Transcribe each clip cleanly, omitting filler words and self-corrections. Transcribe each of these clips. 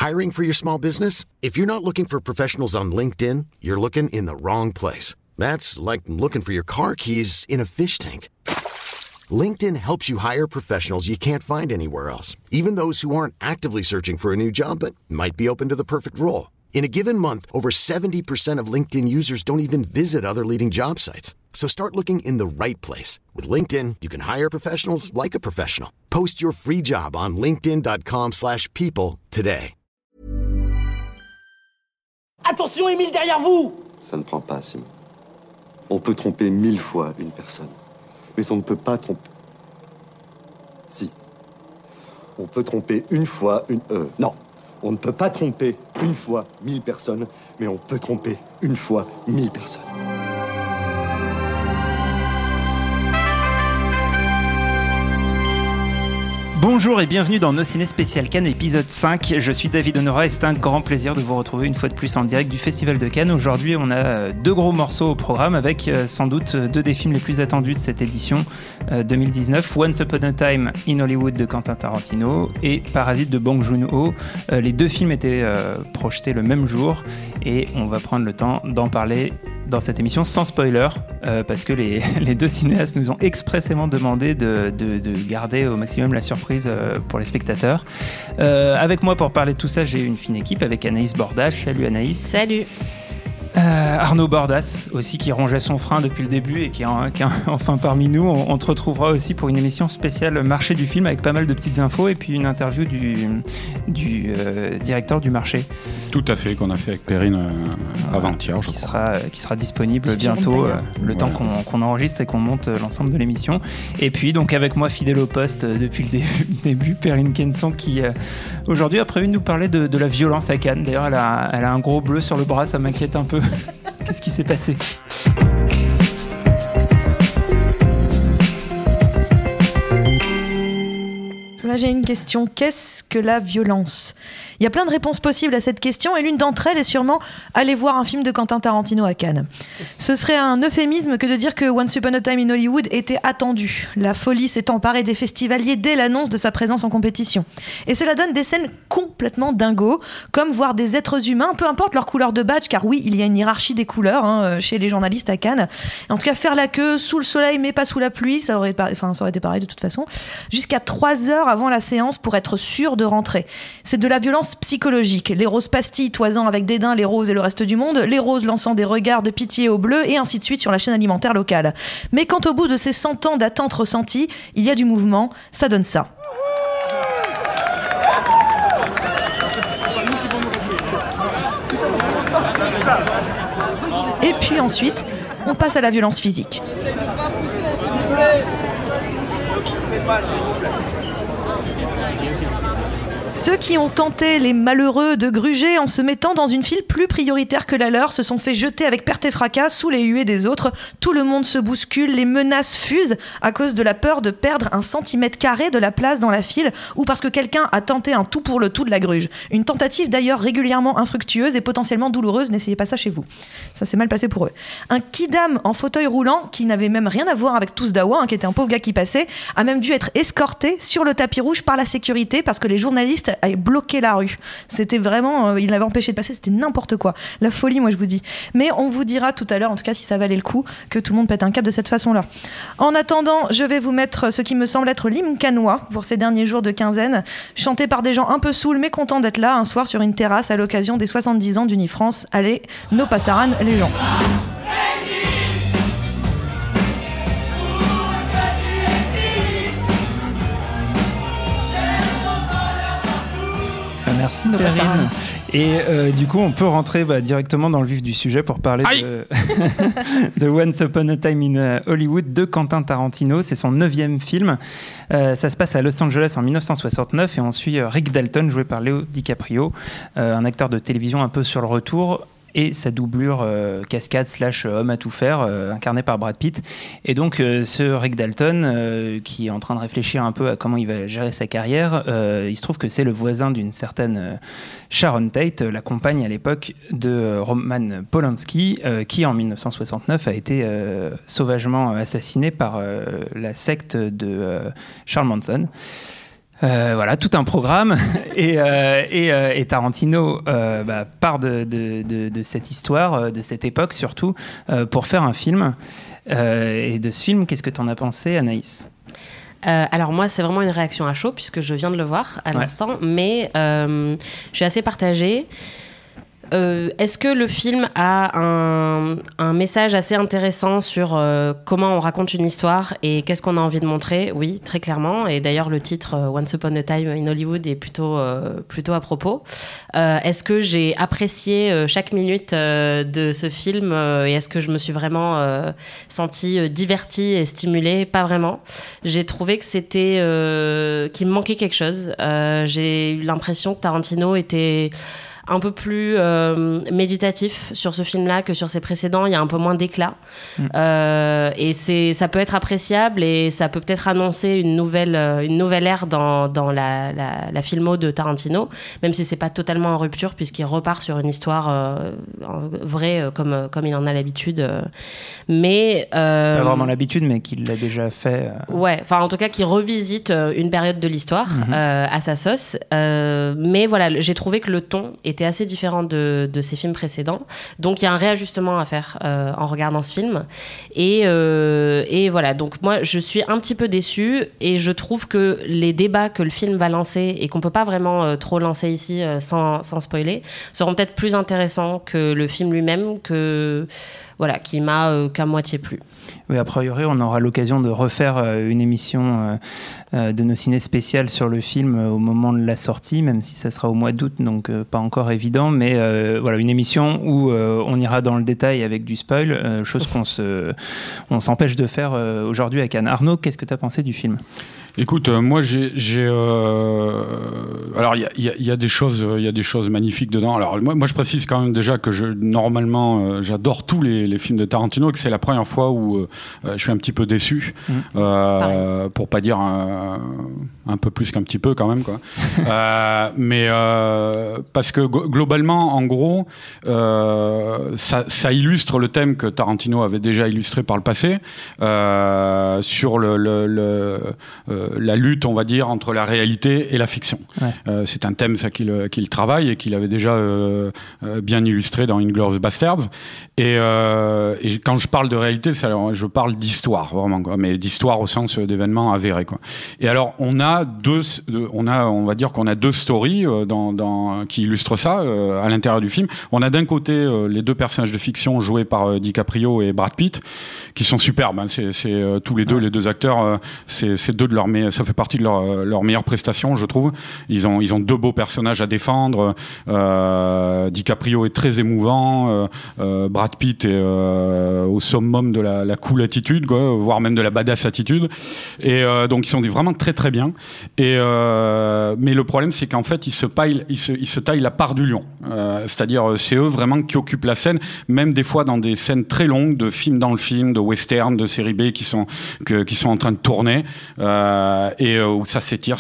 Hiring for your small business? If you're not looking for professionals on LinkedIn, you're looking in the wrong place. That's like looking for your car keys in a fish tank. LinkedIn helps you hire professionals you can't find anywhere else, even those who aren't actively searching for a new job but might be open to the perfect role. In a given month, over 70% of LinkedIn users don't even visit other leading job sites. So start looking in the right place. With LinkedIn, you can hire professionals like a professional. Post your free job on linkedin.com/people today. Attention, Émile, derrière vous! Ça ne prend pas, Simon. On peut tromper 1000 fois une personne. Mais on ne peut pas tromper... Si. On peut tromper une fois une... Non. On ne peut pas tromper une fois 1000 personnes, mais on peut tromper une fois 1000 personnes. Bonjour et bienvenue dans Nos Ciné Spécial Cannes épisode 5. Je suis David Honora et c'est un grand plaisir de vous retrouver une fois de plus en direct du Festival de Cannes. Aujourd'hui, on a deux gros morceaux au programme avec sans doute deux des films les plus attendus de cette édition 2019. Once Upon a Time in Hollywood de Quentin Tarantino et Parasite de Bong Joon-ho. Les deux films étaient projetés le même jour et on va prendre le temps d'en parler dans cette émission sans spoiler parce que les deux cinéastes nous ont expressément demandé de garder au maximum la surprise pour les spectateurs. Avec moi pour parler de tout ça, j'ai une fine équipe avec Anaïs Bordas. Salut Anaïs. Salut. Arnaud Bordas aussi qui rongeait son frein depuis le début et qui est enfin parmi nous. On te retrouvera aussi pour une émission spéciale marché du film avec pas mal de petites infos et puis une interview du directeur du marché. Tout à fait, qu'on a fait avec Perrine avant-hier, je crois. Qui sera disponible bientôt, le temps qu'on enregistre et qu'on monte l'ensemble de l'émission. Et puis donc avec moi fidèle au poste depuis le début, Perrine Kenson qui aujourd'hui a prévu de nous parler de la violence à Cannes. D'ailleurs elle a un gros bleu sur le bras, ça m'inquiète un peu. Qu'est-ce qui s'est passé ? Là, j'ai une question. Qu'est-ce que la violence ? Il y a plein de réponses possibles à cette question et l'une d'entre elles est sûrement aller voir un film de Quentin Tarantino à Cannes. Ce serait un euphémisme que de dire que Once Upon a Time in Hollywood était attendu. La folie s'est emparée des festivaliers dès l'annonce de sa présence en compétition. Et cela donne des scènes complètement dingos, comme voir des êtres humains, peu importe leur couleur de badge, car oui, il y a une hiérarchie des couleurs chez les journalistes à Cannes. En tout cas, faire la queue sous le soleil mais pas sous la pluie, ça aurait été pareil de toute façon, jusqu'à 3 heures avant la séance pour être sûr de rentrer. C'est de la violence psychologique. Les roses pastilles toisant avec dédain les roses et le reste du monde, les roses lançant des regards de pitié aux bleus et ainsi de suite sur la chaîne alimentaire locale. Mais quand au bout de ces 100 ans d'attente ressentie, il y a du mouvement, ça donne ça. Et puis ensuite, on passe à la violence physique. Ceux qui ont tenté, les malheureux, de gruger en se mettant dans une file plus prioritaire que la leur se sont fait jeter avec perte et fracas sous les huées des autres. Tout le monde se bouscule, les menaces fusent à cause de la peur de perdre 1 centimètre carré de la place dans la file ou parce que quelqu'un a tenté un tout pour le tout de la gruge. Une tentative d'ailleurs régulièrement infructueuse et potentiellement douloureuse, n'essayez pas ça chez vous. Ça s'est mal passé pour eux. Un kidam en fauteuil roulant, qui n'avait même rien à voir avec Tousdawa, qui était un pauvre gars qui passait, a même dû être escorté sur le tapis rouge par la sécurité parce que les journalistes avaient bloqué la rue. C'était vraiment, ils l'avaient empêché de passer, c'était n'importe quoi. La folie, moi je vous dis. Mais on vous dira tout à l'heure, en tout cas si ça valait le coup, que tout le monde pète un câble de cette façon-là. En attendant, je vais vous mettre ce qui me semble être l'hymne cannois pour ces derniers jours de quinzaine, chanté par des gens un peu saouls mais contents d'être là un soir sur une terrasse à l'occasion des 70 ans d'Unifrance. Allez, nos passaran les gens. Merci Perrine. Et du coup, on peut rentrer directement dans le vif du sujet pour parler de Once Upon a Time in Hollywood de Quentin Tarantino. C'est son 9e film. Ça se passe à Los Angeles en 1969 et on suit Rick Dalton, joué par Leo DiCaprio, un acteur de télévision un peu sur le retour. Et sa doublure cascade / homme à tout faire, incarné par Brad Pitt. Et donc ce Rick Dalton, qui est en train de réfléchir un peu à comment il va gérer sa carrière, il se trouve que c'est le voisin d'une certaine Sharon Tate, la compagne à l'époque de Roman Polanski, qui en 1969 a été sauvagement assassiné par la secte de Charles Manson. Voilà, tout un programme. et Tarantino part de cette histoire, de cette époque surtout, pour faire un film. Et de ce film, qu'est-ce que tu en as pensé, Anaïs ? Alors moi, c'est vraiment une réaction à chaud, puisque je viens de le voir à l'instant, mais je suis assez partagée. Est-ce que le film a un message assez intéressant sur comment on raconte une histoire et qu'est-ce qu'on a envie de montrer ? Oui, très clairement. Et d'ailleurs, le titre Once Upon a Time in Hollywood est plutôt à propos. Est-ce que j'ai apprécié chaque minute de ce film et est-ce que je me suis vraiment sentie divertie et stimulée ? Pas vraiment. J'ai trouvé que qu'il me manquait quelque chose. J'ai eu l'impression que Tarantino était un peu plus méditatif sur ce film-là que sur ses précédents. Il y a un peu moins d'éclat. Et ça peut être appréciable et ça peut peut-être annoncer une nouvelle ère dans la filmo de Tarantino, même si c'est pas totalement en rupture puisqu'il repart sur une histoire vraie comme il en a l'habitude. Mais pas vraiment l'habitude, mais qu'il l'a déjà fait. Ouais, enfin en tout cas qu'il revisite une période de l'histoire à sa sauce. Mais voilà, j'ai trouvé que le ton était assez différent de ses films précédents. Donc il y a un réajustement à faire en regardant ce film. Et voilà, donc moi je suis un petit peu déçue et je trouve que les débats que le film va lancer et qu'on peut pas vraiment trop lancer ici sans spoiler, seront peut-être plus intéressants que le film lui-même, qui m'a qu'à moitié plu. Oui, a priori, on aura l'occasion de refaire une émission de nos ciné spéciales sur le film au moment de la sortie, même si ça sera au mois d'août, donc pas encore évident, mais voilà, une émission où on ira dans le détail avec du spoil, chose on s'empêche de faire aujourd'hui avec Anne. Arnaud, qu'est-ce que tu as pensé du film ? Écoute, moi alors il y a des choses magnifiques dedans. Alors moi je précise quand même déjà que normalement j'adore tous les films de Tarantino et que c'est la première fois où je suis un petit peu déçu, pour pas dire un peu plus qu'un petit peu quand même quoi. Mais parce que globalement en gros ça illustre le thème que Tarantino avait déjà illustré par le passé sur la lutte, on va dire, entre la réalité et la fiction. Ouais. C'est un thème ça qu'il travaille et qu'il avait déjà bien illustré dans Inglourious Basterds. Et quand je parle de réalité, je parle d'histoire vraiment, quoi, mais d'histoire au sens d'événements avérés, quoi. Et alors on va dire qu'on a deux stories qui illustrent ça à l'intérieur du film. On a d'un côté les deux personnages de fiction joués par DiCaprio et Brad Pitt, qui sont superbes. Hein. C'est tous les deux, les deux acteurs, c'est deux de leurs ça fait partie de leur meilleure prestation, je trouve. Ils ont deux beaux personnages à défendre. DiCaprio est très émouvant. Brad Pitt est au summum de la cool attitude, quoi, voire même de la badass attitude. Et donc ils sont vraiment très très bien. Mais le problème, c'est qu'en fait, ils se taillent la part du lion. C'est-à-dire, c'est eux vraiment qui occupent la scène, même des fois dans des scènes très longues de film dans le film, de western, de série B qui sont en train de tourner. Où ça s'étire.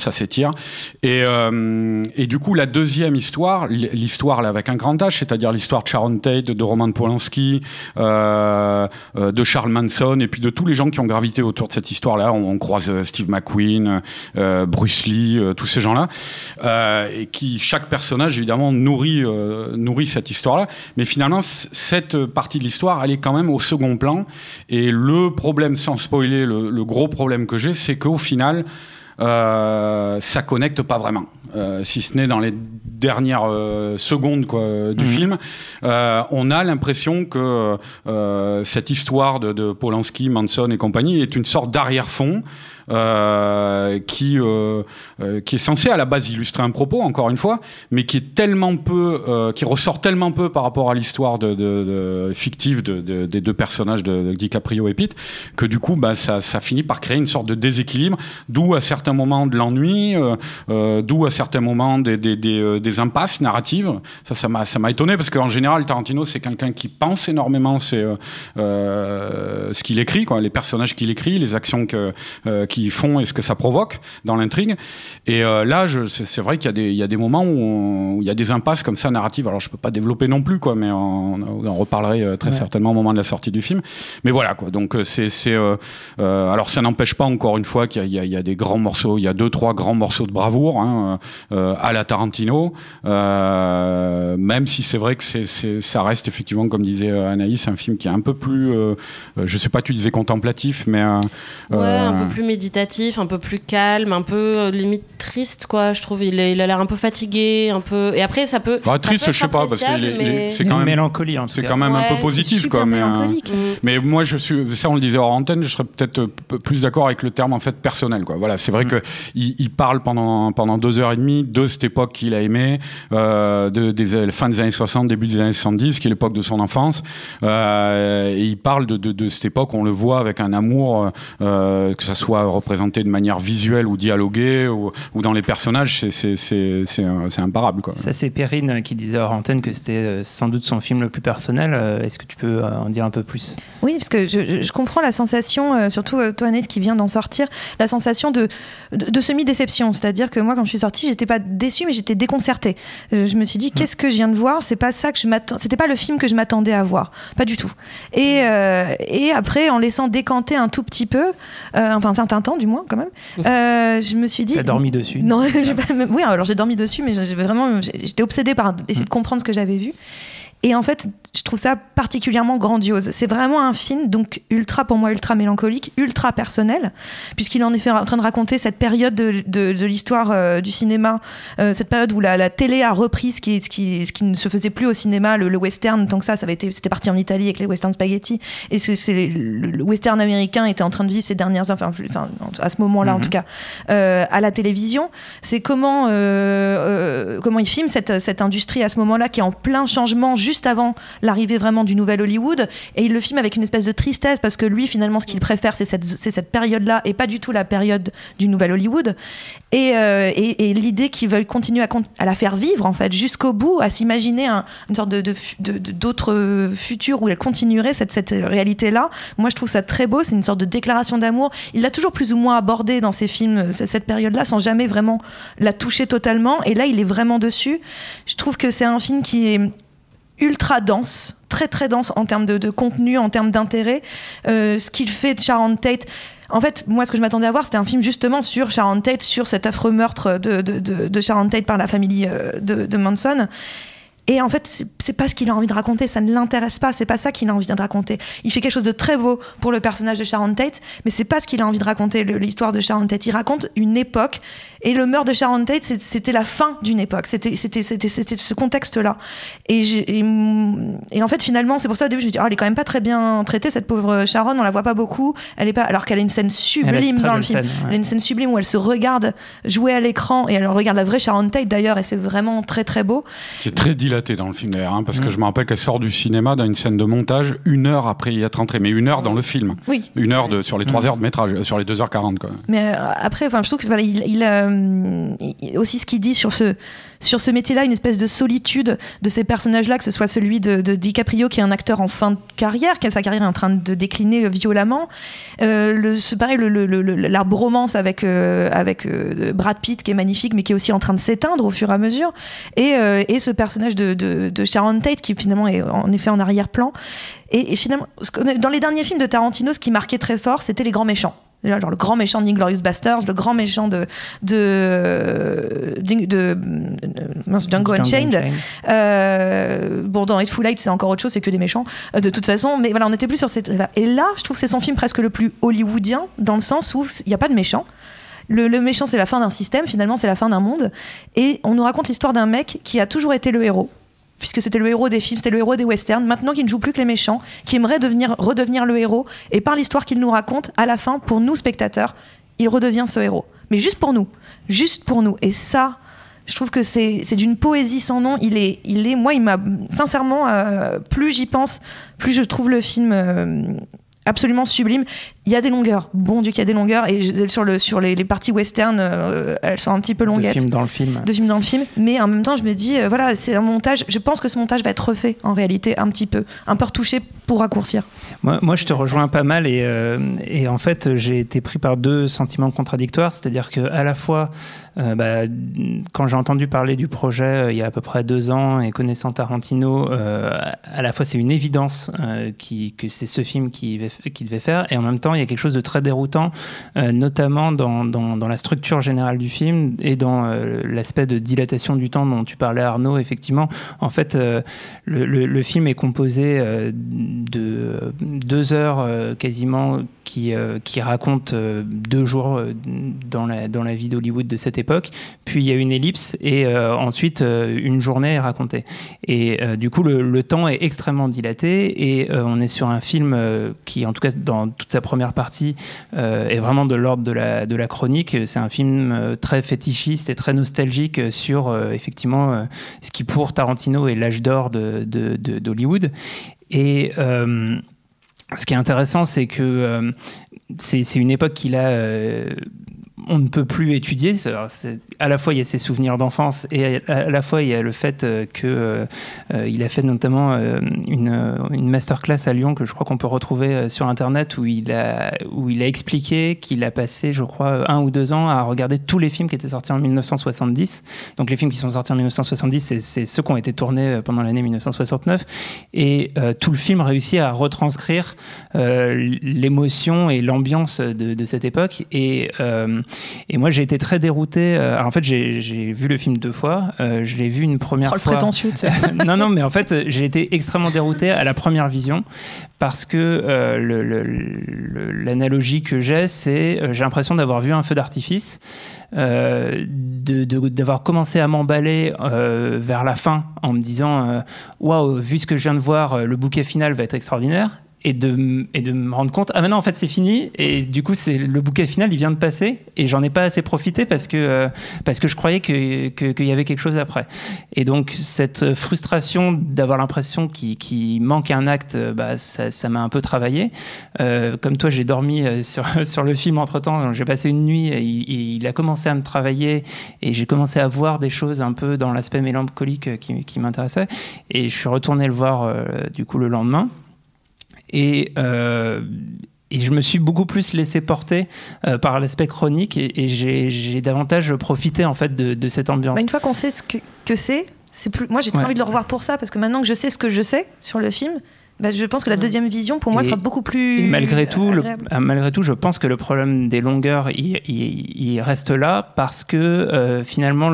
Et du coup, la deuxième histoire, l'histoire là avec un grand H, c'est-à-dire l'histoire de Sharon Tate, de Roman Polanski, de Charles Manson, et puis de tous les gens qui ont gravité autour de cette histoire-là. On croise Steve McQueen, Bruce Lee, tous ces gens-là, et qui, chaque personnage, évidemment, nourrit cette histoire-là. Mais finalement, cette partie de l'histoire, elle est quand même au second plan. Et le problème, sans spoiler, le gros problème que j'ai, c'est qu'au final, ça connecte pas vraiment, si ce n'est dans les dernières secondes du film. On a l'impression que cette histoire de Polanski, Manson et compagnie est une sorte d'arrière-fond qui est censé à la base illustrer un propos, encore une fois, mais qui est tellement peu, qui ressort tellement peu par rapport à l'histoire fictive des deux personnages de DiCaprio et Pitt, que du coup, ça finit par créer une sorte de déséquilibre, d'où à certains moments de l'ennui, d'où à certains moments des impasses narratives. Ça m'a étonné parce qu'en général, Tarantino, c'est quelqu'un qui pense énormément ce qu'il écrit, quoi, les personnages qu'il écrit, les actions qu'il qu'ils font et ce que ça provoque dans l'intrigue. Et là, c'est vrai qu'il y a des moments où il y a des impasses comme ça narratives. Alors je peux pas développer non plus, quoi, mais on reparlerait très certainement au moment de la sortie du film. Mais voilà, quoi. Donc alors ça n'empêche pas, encore une fois, qu'il y a des grands morceaux. Il y a 2-3 grands morceaux de bravoure à la Tarantino. Même si c'est vrai que ça reste effectivement, comme disait Anaïs, un film qui est un peu plus, je sais pas, tu disais contemplatif, mais un peu plus méditatif, un peu plus calme, un peu limite triste, quoi. Je trouve il a l'air un peu fatigué, un peu. Et après ça peut. Triste, je sais pas, parce que c'est quand même mélancolie. C'est quand même un peu positif, quoi. Mais moi, ça, on le disait hors antenne, je serais peut-être plus d'accord avec le terme en fait personnel, quoi. Voilà, c'est vrai que il parle pendant 2h30 de cette époque qu'il a aimée, des fin des années 60, début des années 70, qui est l'époque de son enfance. Et il parle de cette époque, on le voit avec un amour, que ça soit représenté de manière visuelle ou dialoguée, ou dans les personnages, c'est imparable, quoi. Ça, c'est Perrine qui disait hors antenne que c'était sans doute son film le plus personnel. Est-ce que tu peux en dire un peu plus ? Oui, parce que je comprends la sensation, surtout toi, Anaïs, qui vient d'en sortir, la sensation de semi-déception. C'est-à-dire que moi, quand je suis sortie, j'étais pas déçue, mais j'étais déconcertée. Je me suis dit, qu'est-ce que je viens de voir ? C'est pas ça que c'était pas le film que je m'attendais à voir, pas du tout. Et après, en laissant décanter un tout petit peu, enfin un certain temps du moins quand même, je me suis dit. T'as dormi dessus ? Non, oui, alors j'ai dormi dessus, mais j'étais obsédée par essayer de comprendre ce que j'avais vu. Et en fait, je trouve ça particulièrement grandiose. C'est vraiment un film, donc pour moi, ultra mélancolique, ultra personnel, puisqu'il est en effet en train de raconter cette période de l'histoire du cinéma, cette période où la télé a repris ce qui ne se faisait plus au cinéma, le western, tant que c'était parti en Italie avec les western spaghetti, et le western américain était en train de vivre ces dernières, enfin à ce moment-là en tout cas, à la télévision. C'est comment il filme cette industrie à ce moment-là qui est en plein changement, juste avant l'arrivée vraiment du nouvel Hollywood, et il le filme avec une espèce de tristesse parce que lui finalement ce qu'il préfère c'est cette période-là et pas du tout la période du nouvel Hollywood, et l'idée qu'ils veulent continuer à la faire vivre en fait jusqu'au bout, à s'imaginer une sorte d'autre futur où elle continuerait cette réalité-là. Moi je trouve ça très beau, c'est une sorte de déclaration d'amour. Il l'a toujours plus ou moins abordé dans ses films, cette période-là, sans jamais vraiment la toucher totalement, et là il est vraiment dessus. Je trouve que c'est un film qui est ultra dense, très très dense en termes de contenu, en termes d'intérêt. Ce qu'il fait de Sharon Tate, en fait, moi ce que je m'attendais à voir, c'était un film justement sur Sharon Tate, sur cet affreux meurtre de Sharon Tate par la famille de Manson. Et en fait, c'est pas ce qu'il a envie de raconter, ça ne l'intéresse pas, c'est pas ça qu'il a envie de raconter. Il fait quelque chose de très beau pour le personnage de Sharon Tate, mais c'est pas ce qu'il a envie de raconter, l'histoire de Sharon Tate. Il raconte une époque, et le meurtre de Sharon Tate, c'était la fin d'une époque, c'était ce contexte-là. Et en fait, finalement, c'est pour ça au début, je me dis, elle est quand même pas très bien traitée, cette pauvre Sharon, on la voit pas beaucoup, alors qu'elle a une scène sublime dans le film. Scène, ouais. Elle a une scène sublime où elle se regarde jouer à l'écran, et elle regarde la vraie Sharon Tate d'ailleurs, et c'est vraiment très très beau. Qui est très dilatée dans le film d'ailleurs, parce que je me rappelle qu'elle sort du cinéma dans une scène de montage 1 heure après y être entrée, mais 1 heure dans le film. Oui. 1 heure sur les 3 heures de métrage, sur les 2h40 quoi. Mais après, je trouve que voilà, il aussi ce qu'il dit sur ce métier-là, une espèce de solitude de ces personnages-là, que ce soit celui de DiCaprio qui est un acteur en fin de carrière, qui a sa carrière est en train de décliner violemment. C'est pareil, la bromance avec Brad Pitt qui est magnifique, mais qui est aussi en train de s'éteindre au fur et à mesure. Et ce personnage de Sharon Tate qui finalement est en effet en arrière-plan. Et finalement, dans les derniers films de Tarantino, ce qui marquait très fort, c'était les grands méchants. Genre le grand méchant d'Inglourious Basterds, le grand méchant de Django Unchained. Dans Hateful Eight, c'est encore autre chose, c'est que des méchants de toute façon. Mais voilà, on n'était plus sur cette. Et là, je trouve que c'est son film presque le plus hollywoodien, dans le sens où il n'y a pas de méchant. Le méchant, c'est la fin d'un système, finalement, c'est la fin d'un monde. Et on nous raconte l'histoire d'un mec qui a toujours été le héros, puisque c'était le héros des films, c'était le héros des westerns, maintenant qu'il ne joue plus que les méchants, qui aimerait redevenir le héros, et par l'histoire qu'il nous raconte, à la fin, pour nous spectateurs, il redevient ce héros. Mais juste pour nous. Et ça, je trouve que c'est d'une poésie sans nom. Moi, il m'a, sincèrement, plus j'y pense, plus je trouve le film absolument sublime. Il y a des longueurs, bon Dieu qu'il y a des longueurs, et sur les parties western, elles sont un petit peu longuettes. De film dans le film. Mais en même temps, je me dis, voilà, c'est un montage, je pense que ce montage va être refait, en réalité, un peu retouché pour raccourcir. Moi, je te rejoins pas mal, et en fait, j'ai été pris par deux sentiments contradictoires, c'est-à-dire qu'à la fois, quand j'ai entendu parler du projet il y a à peu près 2 ans, et connaissant Tarantino, à la fois c'est une évidence que c'est ce film qu'il devait faire, et en même temps il y a quelque chose de très déroutant, notamment dans la structure générale du film et dans l'aspect de dilatation du temps dont tu parlais, Arnaud. Effectivement, en fait, le film est composé de 2 heures quasiment qui raconte 2 jours dans la vie d'Hollywood de cette époque, puis il y a une ellipse et ensuite une journée est racontée, et du coup le temps est extrêmement dilaté, et on est sur un film qui, en tout cas dans toute sa première partie, est vraiment de l'ordre de la chronique. C'est un film très fétichiste et très nostalgique sur effectivement ce qui pour Tarantino est l'âge d'or d'Hollywood. Et ce qui est intéressant, c'est que c'est une époque qu'il a on ne peut plus étudier. À la fois il y a ses souvenirs d'enfance, et à la fois il y a le fait que il a fait notamment une masterclass à Lyon que je crois qu'on peut retrouver sur internet, où il a expliqué qu'il a passé, je crois, 1 ou 2 ans à regarder tous les films qui étaient sortis en 1970. Donc les films qui sont sortis en 1970, c'est ceux qui ont été tournés pendant l'année 1969, et tout le film réussit à retranscrire l'émotion et l'ambiance de cette époque. Et moi, j'ai été très dérouté. En fait, j'ai vu le film 2 fois. Je l'ai vu une première fois. Le prétentieux, tu sais. Non, mais en fait, j'ai été extrêmement dérouté à la première vision, parce que l'analogie que j'ai l'impression d'avoir vu un feu d'artifice, d'avoir commencé à m'emballer vers la fin en me disant waouh, vu ce que je viens de voir, le bouquet final va être extraordinaire. Et de me rendre compte, maintenant en fait c'est fini, et du coup c'est le bouquet final, il vient de passer, et j'en ai pas assez profité parce que je croyais qu'il y avait quelque chose après. Et donc cette frustration d'avoir l'impression qu'il manque un acte, ça m'a un peu travaillé. Comme toi, j'ai dormi sur le film entre temps, j'ai passé une nuit, et il a commencé à me travailler, et j'ai commencé à voir des choses un peu dans l'aspect mélancolique qui m'intéressait, et je suis retourné le voir du coup le lendemain. Et je me suis beaucoup plus laissé porter par l'aspect chronique, et j'ai davantage profité en fait de cette ambiance. Une fois qu'on sait ce que c'est plus. Moi, j'ai très envie de le revoir pour ça, parce que maintenant que je sais ce que je sais sur le film, je pense que la deuxième vision pour moi sera beaucoup plus. Et malgré tout, je pense que le problème des longueurs il reste là, parce que finalement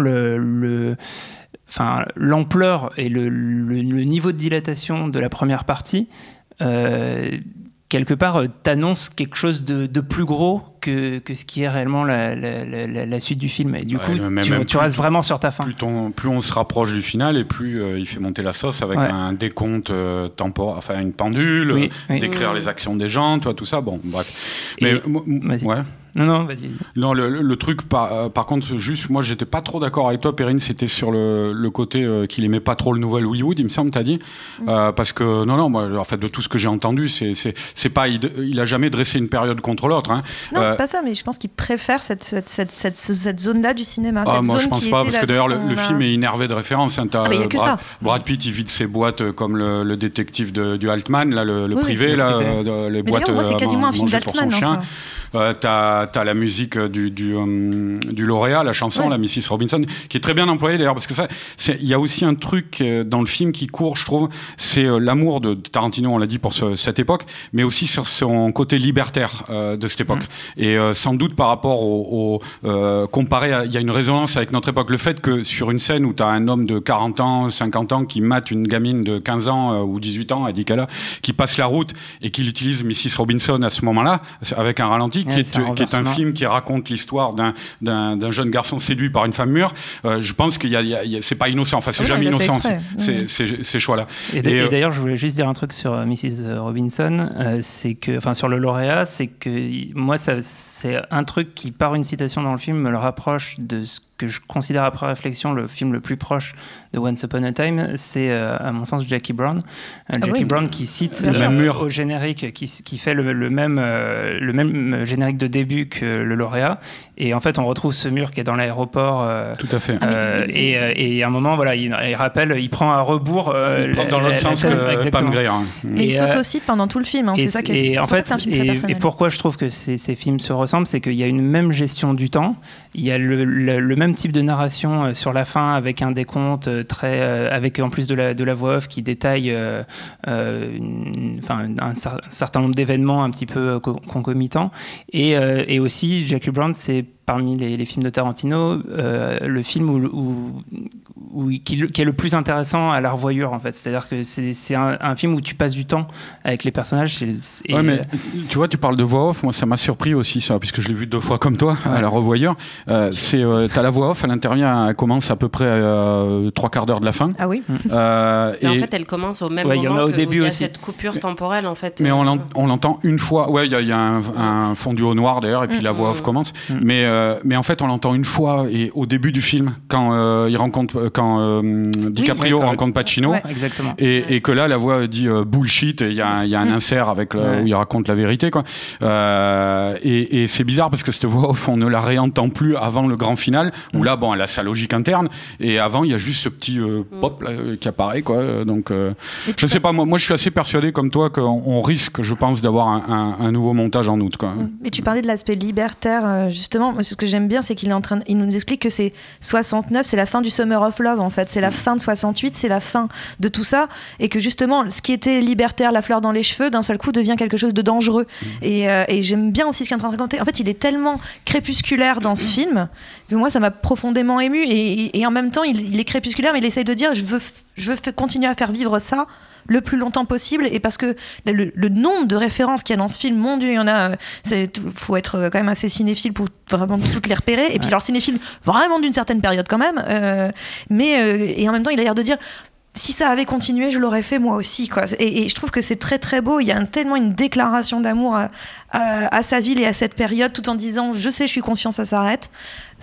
l'ampleur et le niveau de dilatation de la première partie, quelque part, t'annonce quelque chose de plus gros que ce qui est réellement la suite du film. Et du coup, tu restes vraiment sur ta fin. Plus on se rapproche du final, et plus il fait monter la sauce avec un décompte temporel, enfin une pendule, décrire les actions des gens, tout ça. Bon, bref. Mais Non, vas-y. Non, le truc, par contre, juste, moi, j'étais pas trop d'accord avec toi, Perrine, c'était sur le côté qu'il aimait pas trop le nouvel Hollywood, il me semble, t'as dit. Parce que, non, moi, en fait, de tout ce que j'ai entendu, c'est pas, il a jamais dressé une période contre l'autre, hein. Non, c'est pas ça, mais je pense qu'il préfère cette zone-là du cinéma. Moi, je pense pas, parce que d'ailleurs, le film est innervé de références, hein. Brad Pitt, il vide ses boîtes comme le détective du Altman, là, le privé, les boîtes. Moi, c'est quasiment un film d'Altman, ça. T'as la musique du lauréat, la chanson, la Mrs. Robinson, qui est très bien employée d'ailleurs, parce que il y a aussi un truc dans le film qui court, je trouve, c'est l'amour de Tarantino, on l'a dit, pour cette époque, mais aussi sur son côté libertaire de cette époque. Et sans doute par rapport comparé il y a une résonance avec notre époque. Le fait que sur une scène où t'as un homme de 40 ans, 50 ans qui mate une gamine de 15 ans ou 18 ans, Eddie Cala, qui passe la route et qu'il utilise Mrs. Robinson à ce moment-là, avec un ralenti, qui est un film qui raconte l'histoire d'un jeune garçon séduit par une femme mûre. Je pense qu'il y a c'est pas innocent, enfin c'est jamais innocent ces choix-là. Et d'ailleurs, je voulais juste dire un truc sur Mrs. Robinson, c'est que, enfin sur le lauréat, c'est que moi c'est un truc qui, par une citation dans le film, me le rapproche de ce que je considère après réflexion le film le plus proche de Once Upon a Time, c'est à mon sens Jackie Brown. Jackie Brown qui cite le même mur au générique, qui fait le même générique de début que le lauréat. Et en fait, on retrouve ce mur qui est dans l'aéroport. Tout à fait. Et à un moment, voilà, il rappelle, il prend à rebours. Il prend dans l'autre sens que Pam Grier. Mais il s'autocite pendant tout le film. C'est ça qui est. En fait, et pourquoi je trouve que ces films se ressemblent, c'est qu'il y a une même gestion du temps. Il y a le même type de narration sur la fin avec un décompte avec en plus de la voix off qui détaille un certain nombre d'événements un petit peu concomitants. Et aussi, Jackie Brown, c'est parmi les films de Tarantino, le film qui est le plus intéressant à la revoyure, en fait. C'est-à-dire que c'est un film où tu passes du temps avec les personnages. Mais tu vois, tu parles de voix off. Moi, ça m'a surpris aussi, ça, puisque je l'ai vu 2 fois comme toi, à la revoyure. T'as la voix off, elle intervient, elle commence à peu près 3/4 d'heure de la fin. Ah oui. Et en fait, elle commence au même moment au début il y a aussi. cette coupure temporelle, en fait. Mais on l'entend une fois. Ouais, il y a un fondu au noir, d'ailleurs, et puis la voix off commence. Mais en fait, on l'entend une fois, et au début du film, quand DiCaprio rencontre Pacino, exactement. Et que là, la voix dit bullshit, et il y a un insert où il raconte la vérité, quoi. Et c'est bizarre parce que cette voix off, on ne la réentend plus avant le grand final, où là, bon, elle a sa logique interne, et avant, il y a juste ce petit pop là, qui apparaît, quoi. Donc, je sais pas, moi, je suis assez persuadé, comme toi, qu'on risque, je pense, d'avoir un nouveau montage en août, quoi. Mais tu parlais de l'aspect libertaire, justement. Moi, ce que j'aime bien, c'est qu'il il nous explique que c'est 69, c'est la fin du Summer of Love, en fait. C'est la fin de 68, c'est la fin de tout ça. Et que justement, ce qui était libertaire, la fleur dans les cheveux, d'un seul coup devient quelque chose de dangereux. Et j'aime bien aussi ce qu'il est en train de raconter. En fait, il est tellement crépusculaire dans ce film que moi, ça m'a profondément ému. Et en même temps, il est crépusculaire, mais il essaye de dire je veux continuer à faire vivre ça le plus longtemps possible, et parce que le nombre de références qu'il y a dans ce film, mon Dieu, il y en a, faut être quand même assez cinéphile pour vraiment toutes les repérer, et puis alors cinéphile vraiment d'une certaine période quand même, et en même temps il a l'air de dire si ça avait continué, je l'aurais fait moi aussi, quoi. Et je trouve que c'est très très beau. Il y a tellement une déclaration d'amour à sa ville et à cette période, tout en disant je sais, je suis conscient, ça s'arrête.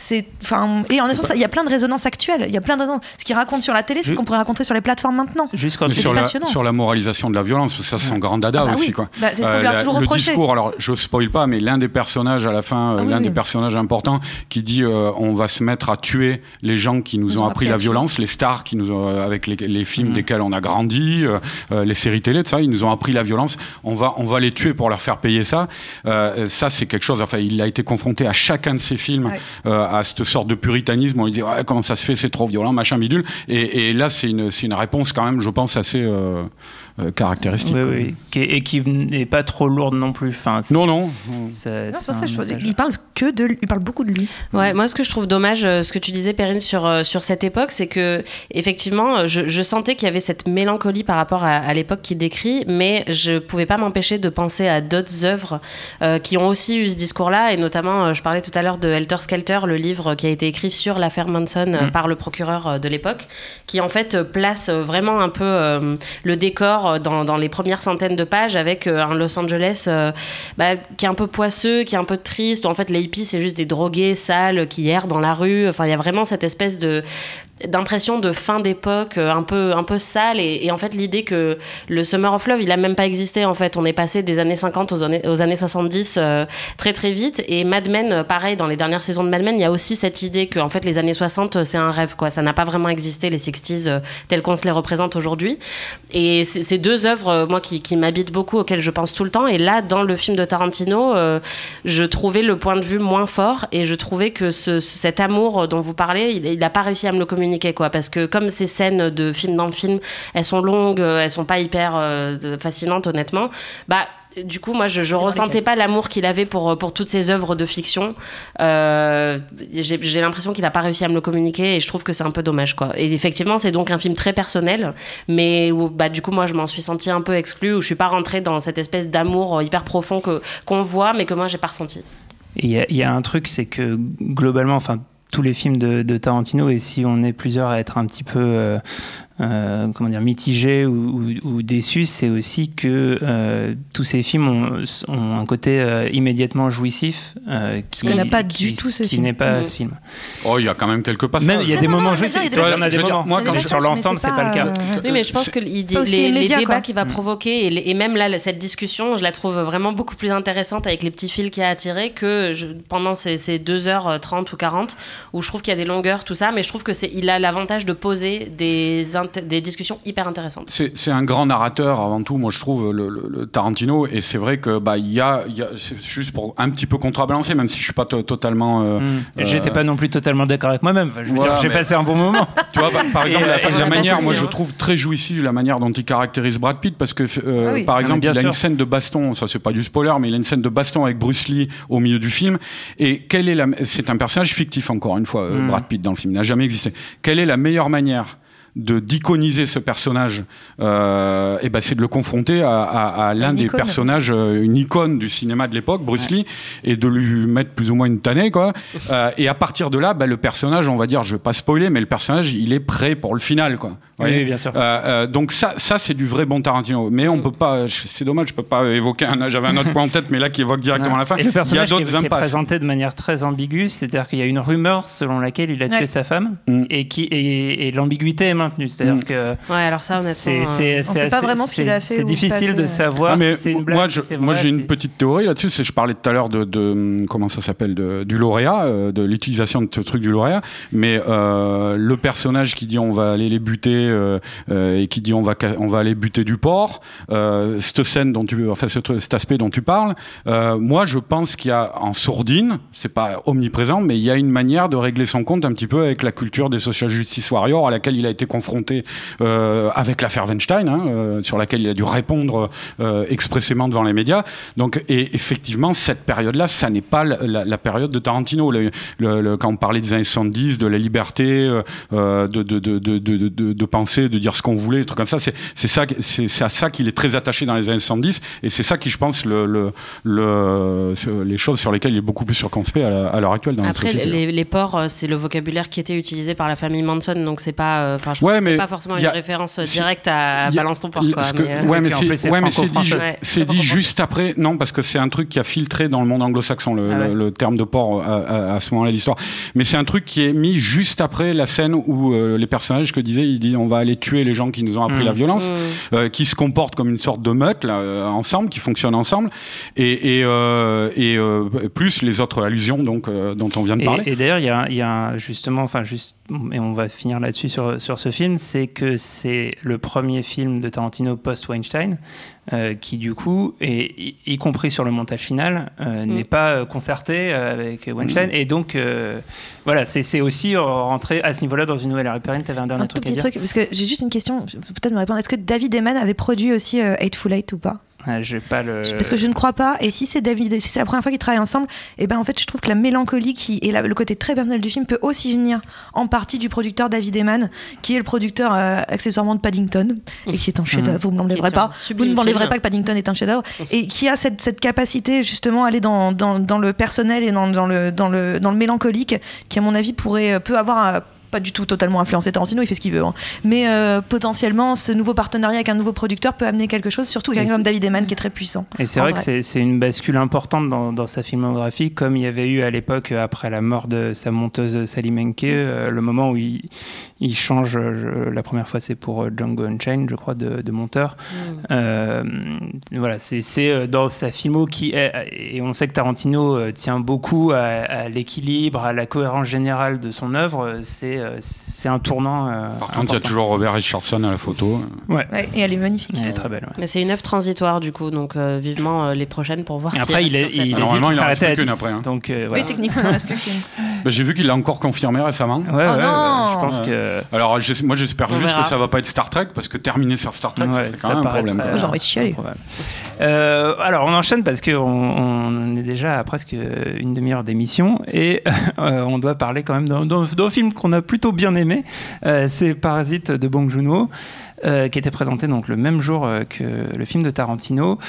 Et en effet, il y a plein de résonances actuelles. Il y a plein de résonances. Ce qu'il raconte sur la télé, c'est ce qu'on pourrait raconter sur les plateformes maintenant. Sur la moralisation de la violence, parce que ça, c'est son grand dada aussi, quoi. C'est ce qu'on lui a toujours reproché. Le discours, alors je spoil pas, mais l'un des personnages à la fin, des personnages importants, qui dit on va se mettre à tuer les gens qui nous ont appris la violence, les stars qui nous ont, avec les films desquels on a grandi, les séries télé, de ça, ils nous ont appris la violence. On va les tuer pour leur faire payer ça. Ça, c'est quelque chose. Enfin, il a été confronté à chacun de ses films. À cette sorte de puritanisme, on lui dit comment ça se fait, c'est trop violent, machin bidule, et là c'est une réponse quand même, je pense, assez caractéristique. Oui. Qui n'est pas trop lourde non plus. Enfin, non. Il parle beaucoup de lui. Ouais, moi ce que je trouve dommage, ce que tu disais, Perrine, sur cette époque, c'est que effectivement, je sentais qu'il y avait cette mélancolie par rapport à l'époque qu'il décrit, mais je pouvais pas m'empêcher de penser à d'autres œuvres qui ont aussi eu ce discours-là, et notamment, je parlais tout à l'heure de Helter Skelter, le livre qui a été écrit sur l'affaire Manson par le procureur de l'époque, qui en fait place vraiment un peu le décor dans les premières centaines de pages, avec un Los Angeles qui est un peu poisseux, qui est un peu triste, où en fait les hippies c'est juste des drogués sales qui errent dans la rue. Enfin, il y a vraiment cette espèce d'impression de fin d'époque un peu sale, et en fait l'idée que le Summer of Love il a même pas existé, en fait on est passé des années 50 aux années 70 très très vite. Et Mad Men, pareil, dans les dernières saisons de Mad Men, il y a aussi cette idée que en fait les années 60 c'est un rêve, quoi. Ça n'a pas vraiment existé, les 60s tels qu'on se les représente aujourd'hui. Et c'est deux œuvres moi qui m'habitent beaucoup, auxquelles je pense tout le temps. Et là, dans le film de Tarantino, je trouvais le point de vue moins fort, et je trouvais que cet amour dont vous parlez, il a pas réussi à me le communiquer, quoi, parce que comme ces scènes de film dans le film, elles sont longues, elles sont pas hyper fascinantes, honnêtement, du coup, moi, je ressentais pas l'amour qu'il avait pour toutes ces œuvres de fiction. J'ai l'impression qu'il a pas réussi à me le communiquer, et je trouve que c'est un peu dommage, quoi. Et effectivement, c'est donc un film très personnel, mais où, du coup, moi, je m'en suis sentie un peu exclue, où je suis pas rentrée dans cette espèce d'amour hyper profond qu'on voit, mais que moi, j'ai pas ressenti. Il y a un truc, c'est que globalement, tous les films de Tarantino, et si on est plusieurs à être un petit peu mitigé ou déçu, c'est aussi que tous ces films ont un côté immédiatement jouissif ce que n'a pas du tout ce film. Qui n'est pas ce film. Oh, il y a quand même quelques passages. Même il y a des moments jouissifs. Il y en a des moments. Moi, quand sur l'ensemble, c'est pas le cas. Oui, mais je pense que les débats qu'il va provoquer et même là, cette discussion, je la trouve vraiment beaucoup plus intéressante avec les petits fils qu'il y a à tirer que pendant ces 2h30 ou 40 où je trouve qu'il y a des longueurs, tout ça, mais je trouve il a l'avantage de poser des discussions hyper intéressantes. C'est un grand narrateur avant tout, moi je trouve, le Tarantino, et c'est vrai que il y a c'est juste pour un petit peu contrebalancer, même si je suis pas totalement. J'étais pas non plus totalement d'accord avec moi-même. Enfin, je veux dire, j'ai passé un bon moment. Tu vois, par exemple, la manière, moi je trouve très jouissif la manière dont il caractérise Brad Pitt, parce que par exemple, il a une scène de baston, ça c'est pas du spoiler, mais il a une scène de baston avec Bruce Lee au milieu du film, et c'est un personnage fictif encore une fois, Brad Pitt dans le film, il n'a jamais existé. Quelle est la meilleure manière d'iconiser ce personnage, c'est de le confronter à l'un des personnages, une icône du cinéma de l'époque, Bruce Lee, et de lui mettre plus ou moins une tannée, quoi. Et à partir de là, le personnage, on va dire, je vais pas spoiler, mais le personnage, il est prêt pour le final, quoi. Oui, bien sûr. Donc ça, c'est du vrai bon Tarantino. Mais on peut pas, c'est dommage, je peux pas évoquer j'avais un autre point en tête, mais là qui évoque directement la fin. Et le personnage qui est présenté de manière très ambiguë, c'est-à-dire qu'il y a une rumeur selon laquelle il a tué sa femme, et l'ambiguïté est maintenue. C'est-à-dire que alors ça, honnêtement, on sait pas vraiment ce qu'il a fait. C'est difficile de savoir. Mais si c'est une blague, moi, j'ai une petite théorie là-dessus. Je parlais tout à l'heure de comment ça s'appelle, du lauréat, de l'utilisation de ce truc du lauréat. Mais le personnage qui dit on va aller les buter et qui dit on va aller buter du porc, cette scène cet aspect dont tu parles, moi je pense qu'il y a en sourdine, c'est pas omniprésent, mais il y a une manière de régler son compte un petit peu avec la culture des social justice warriors à laquelle il a été confronté avec l'affaire Weinstein, sur laquelle il a dû répondre expressément devant les médias. Donc, et effectivement, cette période-là, ça n'est pas la période de Tarantino. Quand on parlait des années 70, de la liberté, de penser, de dire ce qu'on voulait, des trucs comme ça, c'est à ça qu'il est très attaché dans les années 70, et c'est ça qui, je pense, les choses sur lesquelles il est beaucoup plus circonspect à l'heure actuelle dans la société. Après, les porcs, c'est le vocabulaire qui était utilisé par la famille Manson, donc c'est pas, je pense que c'est pas forcément une référence directe à Balance ton porc, quoi. C'est dit juste après, non, parce que c'est un truc qui a filtré dans le monde anglo-saxon, le terme de porc à ce moment-là de l'histoire. Mais c'est un truc qui est mis juste après la scène où les personnages que disaient, il dit on va aller tuer les gens qui nous ont appris la violence, qui se comportent comme une sorte de meute là, ensemble, qui fonctionnent ensemble, et plus les autres allusions donc dont on vient de parler. Et d'ailleurs, il y a justement, et on va finir là-dessus sur ce film, c'est que c'est le premier film de Tarantino post-Weinstein qui du coup, y compris sur le montage final, n'est pas concerté avec Weinstein, et donc voilà, c'est aussi rentrer à ce niveau-là dans une nouvelle ère. Perrine, tu avais un dernier truc à dire. Truc, parce que j'ai juste une question, peut-être me répondre. Est-ce que David Eman avait produit aussi Hateful Eight ou pas? J'ai pas Parce que je ne crois pas, et si c'est la première fois qu'ils travaillent ensemble, en fait je trouve que la mélancolie et le côté très personnel du film peut aussi venir en partie du producteur David Eman, qui est le producteur accessoirement de Paddington, et qui est un chef-d'œuvre. Vous ne m'enlèverez pas que Paddington est un chef-d'œuvre, et qui a cette capacité justement à aller dans le personnel et dans le mélancolique, qui à mon avis peut avoir pas du tout totalement influencé Tarantino, il fait ce qu'il veut, hein. Mais potentiellement ce nouveau partenariat avec un nouveau producteur peut amener quelque chose, surtout quelqu'un comme David Eman qui est très puissant. Et c'est vrai que c'est une bascule importante dans sa filmographie, comme il y avait eu à l'époque après la mort de sa monteuse Sally Menke, le moment où il change, la première fois c'est pour Django Unchained, je crois, de monteur. Voilà, c'est dans sa filmo et on sait que Tarantino tient beaucoup à l'équilibre, à la cohérence générale de son œuvre. C'est un tournant. Par contre, il y a toujours Robert Richardson à la photo. Ouais, et elle est magnifique. Elle est très belle. Ouais. Mais c'est une œuvre transitoire, du coup, donc vivement les prochaines pour voir. Et après, normalement, il en reste plus qu'une après. Hein. Donc, voilà. Oui, techniquement, il en reste plus qu'une. J'ai vu qu'il l'a encore confirmé récemment. Je pense que. Alors, moi, j'espère juste que ça va pas être Star Trek, parce que terminer sur Star Trek, c'est quand même un problème. J'ai envie de chialer. Alors, on enchaîne parce qu'on est déjà à presque une demi-heure d'émission, et on doit parler quand même d'un film qu'on a plutôt bien aimé, c'est Parasite de Bong Joon-ho. qui était présenté donc le même jour que le film de Tarantino.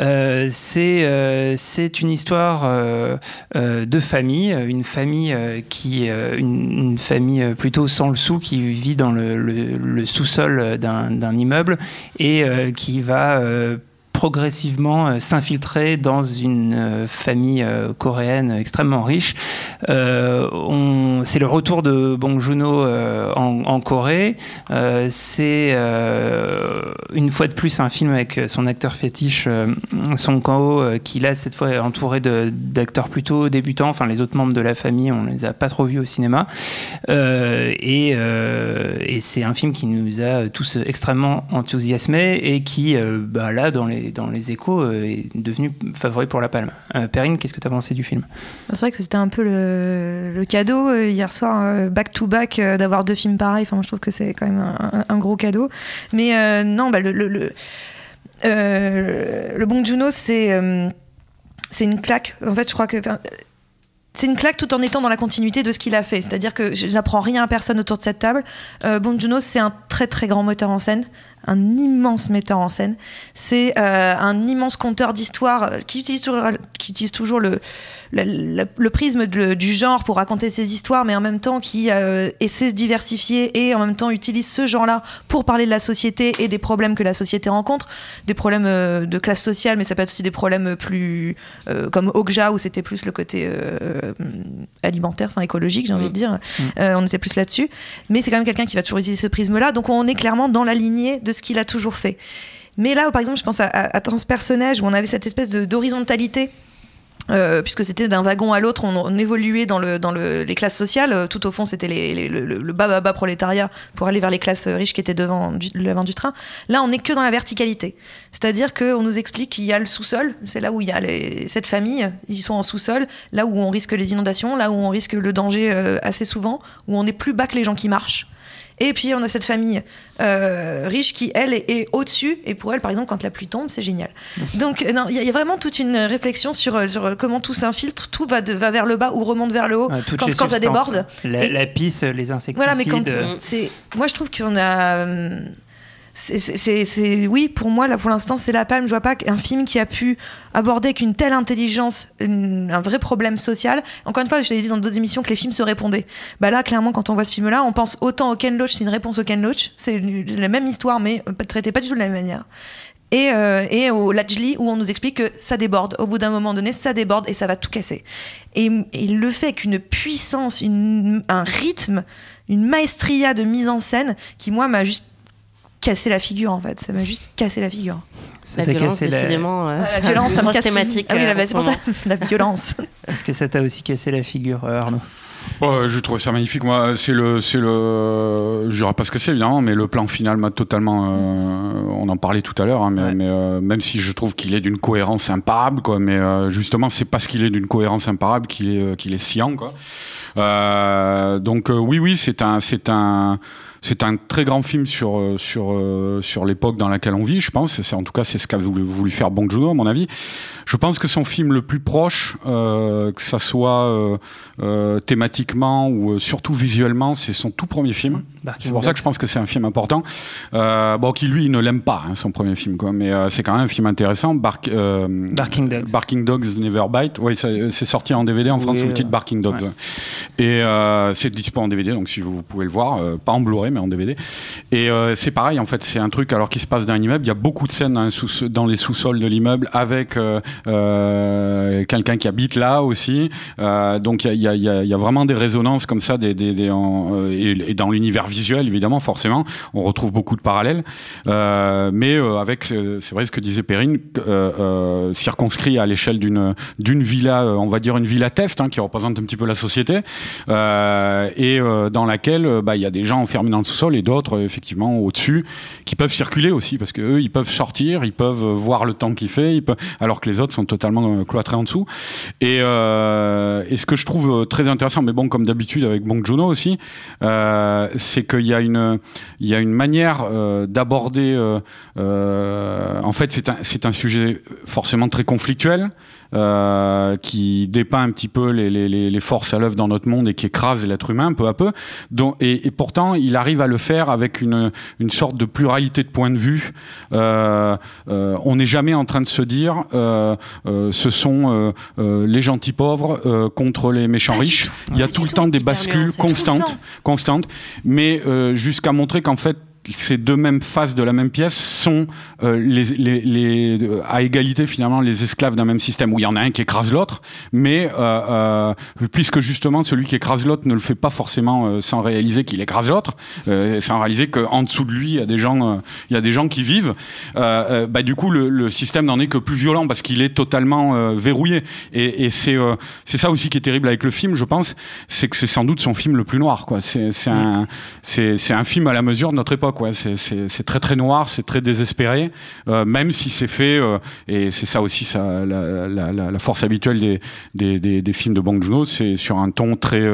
C'est une histoire de famille, une famille une famille plutôt sans le sou qui vit dans le sous-sol d'un immeuble et qui va progressivement s'infiltrer dans une famille coréenne extrêmement riche. C'est le retour de Bong Joon-ho en Corée. C'est une fois de plus un film avec son acteur fétiche Song Kang-ho, qui là cette fois est entouré d'acteurs plutôt débutants. Enfin, les autres membres de la famille, on les a pas trop vus au cinéma. Et c'est un film qui nous a tous extrêmement enthousiasmés et qui là dans les échos est devenu favori pour la Palme. Perrine, qu'est-ce que tu as pensé du film ? C'est vrai que c'était un peu le cadeau hier soir, back to back, d'avoir 2 films pareils. Enfin, moi, je trouve que c'est quand même un gros cadeau. Mais non, le Bong Joon-ho, c'est une claque. En fait, je crois que c'est une claque tout en étant dans la continuité de ce qu'il a fait. C'est-à-dire que je n'apprends rien à personne autour de cette table. Bong Joon-ho, c'est un très très grand metteur en scène, un immense metteur en scène. C'est un immense conteur d'histoire qui utilise toujours le prisme du genre pour raconter ses histoires, mais en même temps qui essaie de se diversifier et en même temps utilise ce genre-là pour parler de la société et des problèmes que la société rencontre, des problèmes de classe sociale, mais ça peut être aussi des problèmes plus comme Okja, où c'était plus le côté alimentaire, enfin écologique, j'ai envie de dire. On était plus là-dessus. Mais c'est quand même quelqu'un qui va toujours utiliser ce prisme-là, donc on est clairement dans la lignée de ce qu'il a toujours fait. Mais là, par exemple, je pense à Transpersonnage, où on avait cette espèce d'horizontalité, puisque c'était d'un wagon à l'autre, on évoluait dans les classes sociales. Tout au fond, c'était le bas prolétariat pour aller vers les classes riches qui étaient devant du train. Là, on n'est que dans la verticalité. C'est-à-dire qu'on nous explique qu'il y a le sous-sol, c'est là où il y a cette famille, ils sont en sous-sol, là où on risque les inondations, là où on risque le danger assez souvent, où on est plus bas que les gens qui marchent. Et puis on a cette famille riche qui, elle, est au-dessus. Et pour elle, par exemple, quand la pluie tombe, c'est génial. Donc il y a vraiment toute une réflexion sur comment tout s'infiltre, tout va vers le bas ou remonte vers le haut quand ça déborde. La pisse, les insecticides. Voilà, mais moi je trouve qu'on a... oui, pour moi, là, pour l'instant, c'est la Palme. Je vois pas un film qui a pu aborder avec une telle intelligence un vrai problème social. Encore une fois, je t'ai dit dans d'autres émissions que les films se répondaient. Là, clairement, quand on voit ce film-là, on pense autant au Ken Loach, c'est une réponse au Ken Loach. C'est la même histoire, mais traitée pas du tout de la même manière. Et au Lajli, où on nous explique que ça déborde. Au bout d'un moment donné, ça déborde et ça va tout casser. Et il le fait avec une puissance, un rythme, une maestria de mise en scène qui, moi, m'a juste cassé la figure, en fait. Ça m'a juste cassé la figure. La violence, décidément, la violence, c'est une grosse thématique. Ah oui, c'est pour ça, la violence. Est-ce que ça t'a aussi cassé la figure, Arnaud ? Je trouve ça magnifique. Moi, je dirais pas ce que c'est évidemment, mais le plan final m'a totalement. On en parlait tout à l'heure, hein, mais même si je trouve qu'il est d'une cohérence imparable, quoi. Mais justement, c'est parce qu'il est d'une cohérence imparable qu'il est sciant, quoi. Donc oui, c'est un très grand film sur l'époque dans laquelle on vit, je pense. En tout cas, c'est ce qu'a voulu faire Bong Joon-ho, à mon avis. Je pense que son film le plus proche, que ça soit thématiquement ou surtout visuellement, c'est son tout premier film. C'est pour ça que je pense que c'est un film important. Qui lui, il ne l'aime pas, hein, son premier film, quoi. Mais c'est quand même un film intéressant. Barking Dogs. Barking Dogs Never Bite. Oui, c'est sorti en DVD en France sous le titre Barking Dogs. Ouais. Et c'est dispo en DVD, donc si vous pouvez le voir, pas en Blu-ray mais en DVD. Et c'est pareil, en fait, c'est un truc alors qu'il se passe dans un immeuble. Il y a beaucoup de scènes dans les sous-sols de l'immeuble avec quelqu'un qui habite là aussi. Donc il y a vraiment des résonances comme ça, et dans l'univers visuel évidemment, forcément, on retrouve beaucoup de parallèles. Mais avec, c'est vrai ce que disait Perrine, circonscrit à l'échelle d'une villa, on va dire une villa test, hein, qui représente un petit peu la société, et dans laquelle il y a des gens enfermés dans le sous-sol et d'autres effectivement au-dessus qui peuvent circuler aussi parce que eux ils peuvent sortir, ils peuvent voir le temps qu'il fait, alors que les autres sont totalement cloîtrés en dessous. Et ce que je trouve très intéressant, mais bon, comme d'habitude avec Bong Joon-ho aussi, c'est qu'il y a une manière d'aborder. En fait, c'est un sujet forcément très conflictuel. qui dépeint un petit peu les forces à l'œuvre dans notre monde et qui écrase l'être humain peu à peu. Et pourtant, il arrive à le faire avec une sorte de pluralité de points de vue. On n'est jamais en train de se dire ce sont les gentils pauvres contre les méchants riches. Il y a tout le temps des bascules constantes, mais jusqu'à montrer qu'en fait, ces deux mêmes faces de la même pièce sont à égalité finalement les esclaves d'un même système où il y en a un qui écrase l'autre, mais puisque justement celui qui écrase l'autre ne le fait pas forcément sans réaliser qu'il écrase l'autre, sans réaliser qu'en dessous de lui il y a des gens qui vivent. Du coup le système n'en est que plus violent parce qu'il est totalement verrouillé. Et c'est ça aussi qui est terrible avec le film, je pense, c'est que c'est sans doute son film le plus noir, quoi. C'est un film à la mesure de notre époque. Ouais, c'est très très noir, c'est très désespéré, même si c'est fait, et c'est ça aussi la force habituelle des films de Bong Joon-ho, c'est sur un ton très,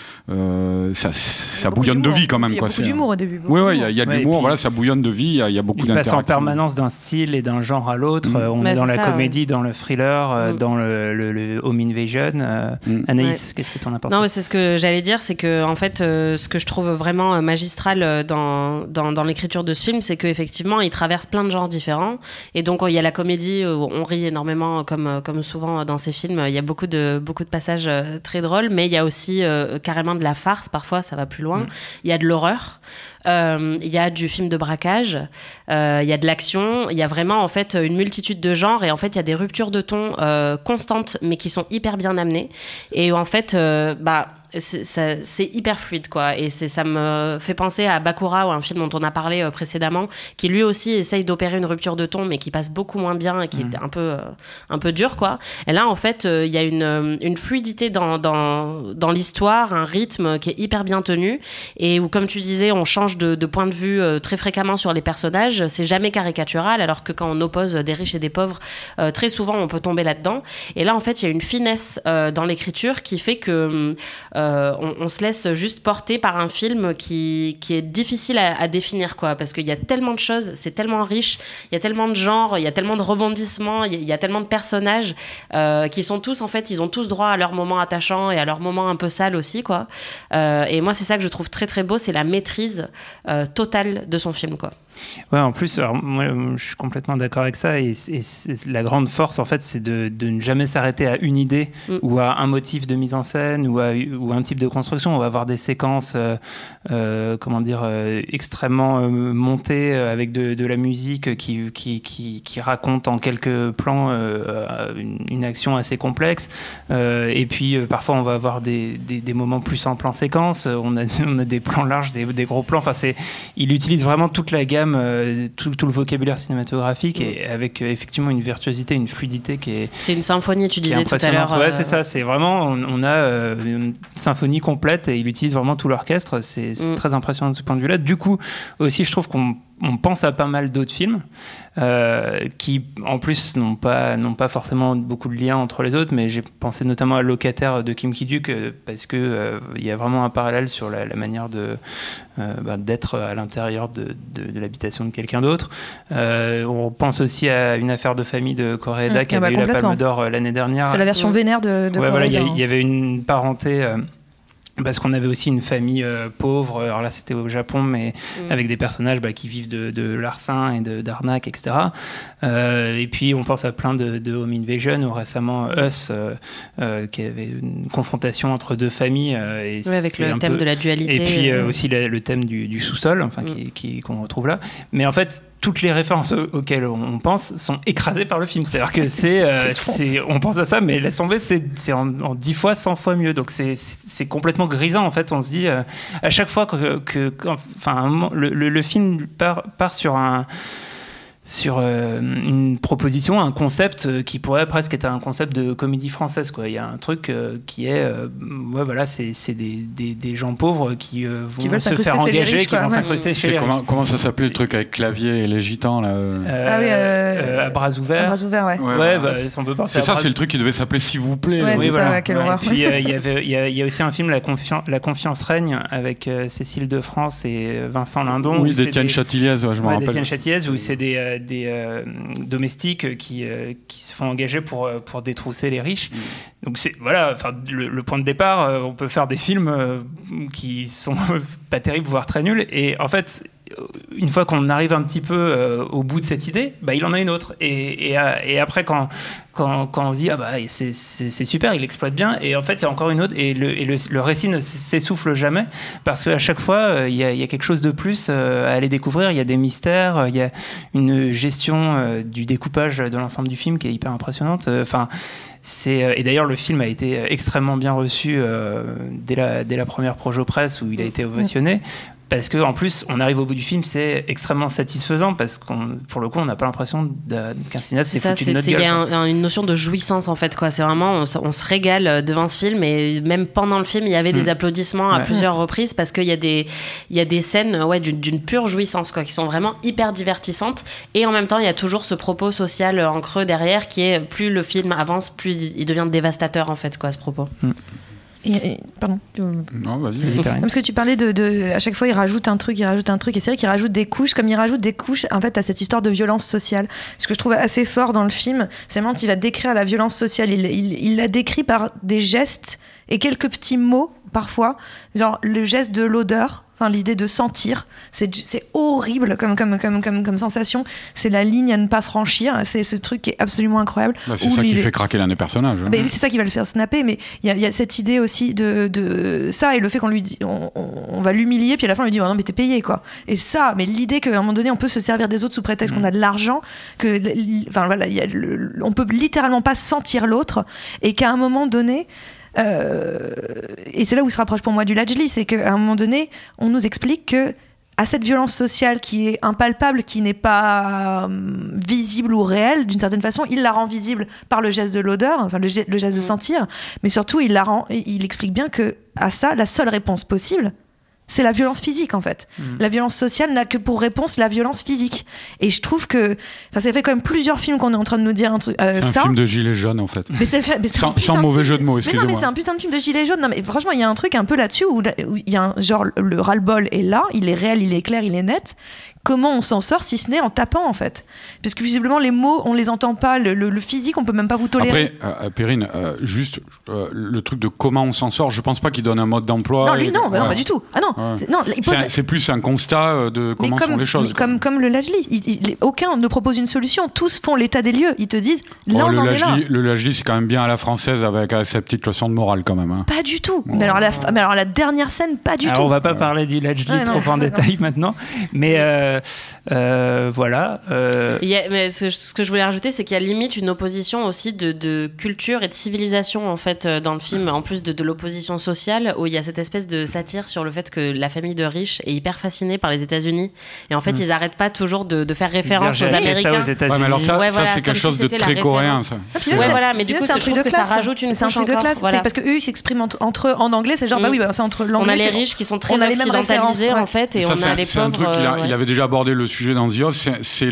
ça bouillonne de vie quand même. Il y a beaucoup d'humour au début. Oui, il y a de l'humour, voilà, ça bouillonne de vie, il y a beaucoup d'interactions. Il passe en permanence d'un style et d'un genre à l'autre. On est dans la comédie, dans le thriller, dans le home invasion. Anaïs, qu'est-ce que tu en as pensé? Non, mais c'est ce que j'allais dire, c'est que en fait, ce que je trouve vraiment magistral dans l'écriture de ce film, c'est qu'effectivement il traverse plein de genres différents, et donc il y a la comédie où on rit énormément comme souvent dans ces films, il y a beaucoup de passages très drôles, mais il y a aussi carrément de la farce, parfois ça va plus loin, il y a de l'horreur, il y a du film de braquage, il y a de l'action, il y a vraiment en fait une multitude de genres, et en fait il y a des ruptures de ton constantes mais qui sont hyper bien amenées, et en fait c'est hyper fluide, quoi. Et ça me fait penser à Bakura, ou un film dont on a parlé précédemment, qui lui aussi essaye d'opérer une rupture de ton mais qui passe beaucoup moins bien et qui est un peu dur, quoi. Et là en fait il y a une fluidité dans l'histoire, un rythme qui est hyper bien tenu, et où, comme tu disais, on change de point de vue très fréquemment sur les personnages. C'est jamais caricatural, alors que quand on oppose des riches et des pauvres, très souvent on peut tomber là-dedans. Et là en fait il y a une finesse dans l'écriture qui fait que on se laisse juste porter par un film qui est difficile à définir, quoi, parce qu'il y a tellement de choses, c'est tellement riche, il y a tellement de genres, il y a tellement de rebondissements, il y a tellement de personnages qui sont tous, en fait, ils ont tous droit à leur moment attachant et à leur moment un peu sale aussi, quoi. Et moi c'est ça que je trouve très très beau, c'est la maîtrise totale de son film, quoi. Ouais, en plus, alors, moi, je suis complètement d'accord avec ça, et la grande force, en fait, c'est de ne jamais s'arrêter à une idée ou à un motif de mise en scène ou un type de construction. On va avoir des séquences, extrêmement montées avec de la musique qui raconte en quelques plans une action assez complexe. Et puis, parfois, on va avoir des moments plus en plan séquence. On a des plans larges, des gros plans. Enfin, il utilise vraiment toute la gamme, tout le vocabulaire cinématographique, et avec effectivement une virtuosité, une fluidité qui est... C'est une symphonie, tu disais tout à l'heure. Ouais, c'est ça, c'est vraiment... On a une symphonie complète, et il utilise vraiment tout l'orchestre. C'est très impressionnant de ce point de vue-là. Du coup, aussi, je trouve qu'on pense à pas mal d'autres films qui, en plus, n'ont pas forcément beaucoup de liens entre les autres, mais j'ai pensé notamment à Locataire de Kim Ki-duk, parce que il y a vraiment un parallèle sur la manière d'être à l'intérieur de l'habitation de quelqu'un d'autre. On pense aussi à Une affaire de famille de Koreeda, qui avait eu la Palme d'Or l'année dernière. C'est la version vénère de Koreeda. Voilà, il y avait une parenté... parce qu'on avait aussi une famille pauvre, alors là c'était au Japon, mais avec des personnages qui vivent de larcin et d'arnaque, etc. Et puis on pense à plein de home invasion, ou récemment Us, qui avait une confrontation entre deux familles. Avec le thème de la dualité. Et puis aussi le thème du sous-sol, qu'on retrouve là. Mais en fait, toutes les références auxquelles on pense sont écrasées par le film. C'est-à-dire que on pense à ça, mais laisse tomber, c'est en 10 fois, 100 fois mieux. Donc c'est complètement grisant, en fait. On se dit, à chaque fois le film part sur une proposition, un concept qui pourrait presque être un concept de comédie française, quoi. Il y a un truc qui est c'est des gens pauvres qui vont se faire engager, qui vont s'incruster chez les riches. Comment ça s'appelait le truc avec Clavier et les gitans là à bras ouverts. À bras ouverts, ouais. On peut penser. C'est ça, c'est le truc qui devait s'appeler S'il vous plaît. Ouais, c'est ça, quelle horreur. Et puis il y a aussi un film, La confiance règne, avec Cécile de France et Vincent Lindon. Oui, d'Étienne Châtilliez, je me rappelle. D'Étienne Châtilliez, où c'est des domestiques qui se font engager pour détrousser les riches. Donc le point de départ, on peut faire des films qui sont pas terribles, voire très nuls. Et en fait, une fois qu'on arrive un petit peu au bout de cette idée, il en a une autre. Et après, quand on se dit c'est super, il exploite bien, et en fait c'est encore une autre, et le récit ne s'essouffle jamais, parce qu'à chaque fois il y a quelque chose de plus à aller découvrir. Il y a des mystères, il y a une gestion du découpage de l'ensemble du film qui est hyper impressionnante. Et d'ailleurs le film a été extrêmement bien reçu dès la première projo presse, où il a été ovationné. Parce qu'en plus, on arrive au bout du film, c'est extrêmement satisfaisant, parce pour le coup, on n'a pas l'impression qu'un cinéaste s'est foutu de notre gueule. Il y a une notion de jouissance, en fait, quoi. C'est vraiment, on se régale devant ce film, et même pendant le film, il y avait des applaudissements à plusieurs reprises, parce qu'il y a des scènes d'une pure jouissance, quoi, qui sont vraiment hyper divertissantes. Et en même temps, il y a toujours ce propos social en creux derrière, qui est, plus le film avance, plus il devient dévastateur, en fait, quoi, ce propos. Pardon. Non, vas-y. Parce que tu parlais à chaque fois il rajoute un truc, et c'est vrai qu'il rajoute des couches, comme il rajoute des couches en fait à cette histoire de violence sociale. Ce que je trouve assez fort dans le film, c'est vraiment qu'il va décrire la violence sociale. Il la décrit par des gestes et quelques petits mots parfois, genre le geste de l'odeur. Enfin, l'idée de sentir, c'est horrible comme sensation. C'est la ligne à ne pas franchir. C'est ce truc qui est absolument incroyable. C'est ça qui fait craquer l'un des personnages. Mais c'est ça qui va le faire snapper. Mais il y a cette idée aussi de ça, et le fait qu'on lui dit, on va l'humilier, puis à la fin on lui dit non mais t'es payé, quoi. Et ça, mais l'idée qu'à un moment donné on peut se servir des autres sous prétexte qu'on a de l'argent, on peut littéralement pas sentir l'autre, et qu'à un moment donné. Et c'est là où il se rapproche pour moi du Lajli, c'est qu'à un moment donné, on nous explique que à cette violence sociale qui est impalpable, qui n'est pas visible ou réelle, d'une certaine façon, il la rend visible par le geste de l'odeur, enfin le geste de sentir, mais surtout il explique bien que à ça, la seule réponse possible, c'est la violence physique, en fait. La violence sociale n'a que pour réponse la violence physique. Et je trouve que... ça fait quand même plusieurs films qu'on est en train de nous dire un truc, c'est un film de gilets jaunes, en fait. Sans mauvais jeu de mots, excusez-moi. Mais non, mais c'est un putain de film de gilets jaunes. Non, mais franchement, il y a un truc un peu là-dessus où il y a le ras-le-bol est là, il est réel, il est clair, il est net. Comment on s'en sort si ce n'est en tapant, en fait? Parce que visiblement, les mots, on les entend pas. Le physique, on peut même pas vous tolérer. Après, Perrine, juste le truc de comment on s'en sort, je pense pas qu'il donne un mode d'emploi. Non, lui, non, non, pas du tout. Ah non, c'est plus un constat de comment sont les choses. Comme le Lajli. Aucun ne propose une solution. Tous font l'état des lieux. Ils te disent, là, on en est là. Le Lajli, c'est quand même bien à la française, avec sa petite leçon de morale, quand même. Hein. Pas du tout. Ouais. Mais alors, la dernière scène, pas du tout. On va pas parler du Lajli trop en détail maintenant. Mais... voilà. Mais ce que je voulais rajouter, c'est qu'il y a limite une opposition aussi de culture et de civilisation, en fait, dans le film, en plus de l'opposition sociale, où il y a cette espèce de satire sur le fait que la famille de riches est hyper fascinée par les États-Unis, et en fait ils arrêtent pas toujours de faire référence aux Américains. Ouais, mais alors ça c'est quelque chose de très coréen, ça. Voilà, mais du coup je trouve que ça rajoute une couche de classe. C'est parce que eux ils s'expriment entre eux en anglais, c'est genre c'est entre l'anglais. On a les riches qui sont très occidentalisés, en fait, et on a les pauvres. C'est un truc il avait déjà abordé le sujet dans The Office, c'est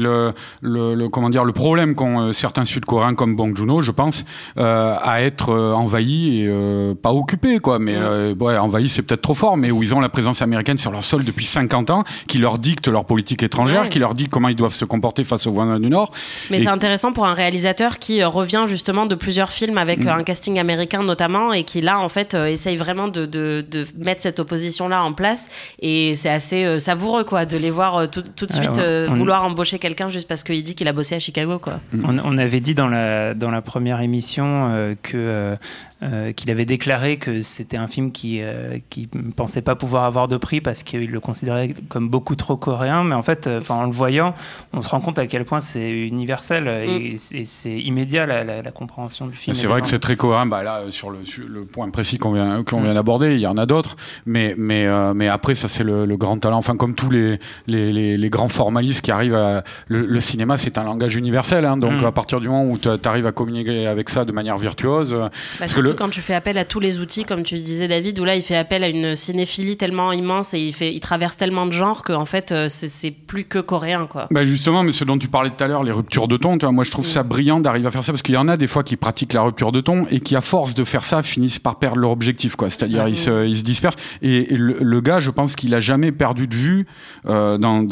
le problème qu'ont certains Sud-Coréens comme Bong Joon-ho, je pense, à être envahis et pas occupés, quoi. Mais envahis, c'est peut-être trop fort, mais où ils ont la présence américaine sur leur sol depuis 50 ans, qui leur dicte leur politique étrangère, qui leur dit comment ils doivent se comporter face aux voisins du Nord. Mais c'est intéressant pour un réalisateur qui revient justement de plusieurs films avec un casting américain notamment, et qui là en fait essaye vraiment de mettre cette opposition-là en place, et c'est assez savoureux, quoi, de les voir tout de suite vouloir embaucher quelqu'un juste parce qu'il dit qu'il a bossé à Chicago, quoi. On avait dit dans la première émission qu'il avait déclaré que c'était un film qui ne pensait pas pouvoir avoir de prix parce qu'il le considérait comme beaucoup trop coréen, mais en fait, en le voyant, on se rend compte à quel point c'est universel et c'est immédiat la compréhension du film. C'est vrai que c'est très coréen. Là, sur le point précis qu'on vient d'aborder, il y en a d'autres, mais après, ça c'est le grand talent. Enfin, comme tous les grands formalistes qui arrivent le cinéma, c'est un langage universel, hein, donc à partir du moment où tu arrives à communiquer avec ça de manière virtuose, parce que quand tu fais appel à tous les outils, comme tu disais, David, où là il fait appel à une cinéphilie tellement immense et il traverse tellement de genres qu'en fait c'est plus que coréen, quoi. Justement, mais ce dont tu parlais tout à l'heure, les ruptures de ton, tu vois, moi je trouve ça brillant d'arriver à faire ça, parce qu'il y en a des fois qui pratiquent la rupture de ton et qui à force de faire ça finissent par perdre leur objectif, quoi. C'est-à-dire ils se dispersent, et le gars, je pense qu'il a jamais perdu de vue dans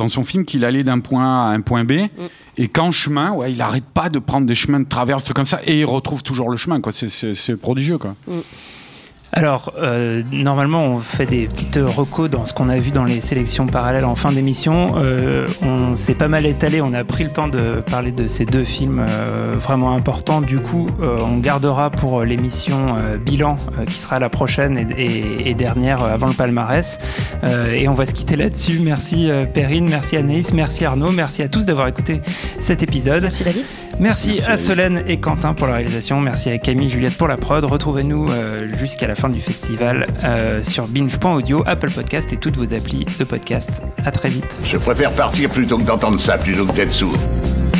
dans son film qu'il allait d'un point A à un point B, et qu'en chemin, il n'arrête pas de prendre des chemins de traverse, trucs comme ça, et il retrouve toujours le chemin, quoi. C'est prodigieux, quoi. Alors, normalement, on fait des petites recos dans ce qu'on a vu dans les sélections parallèles en fin d'émission. On s'est pas mal étalé, on a pris le temps de parler de ces deux films vraiment importants. Du coup, on gardera pour l'émission bilan, qui sera la prochaine et dernière avant le palmarès. Et on va se quitter là-dessus. Merci Perrine, merci Anaïs, merci Arnaud, merci à tous d'avoir écouté cet épisode. Merci David. Merci à Solène et Quentin pour la réalisation. Merci à Camille et Juliette pour la prod. Retrouvez-nous jusqu'à la fin du festival sur binge.audio, Apple Podcast et toutes vos applis de podcast. À très vite. Je préfère partir plutôt que d'entendre ça, plutôt que d'être sourd.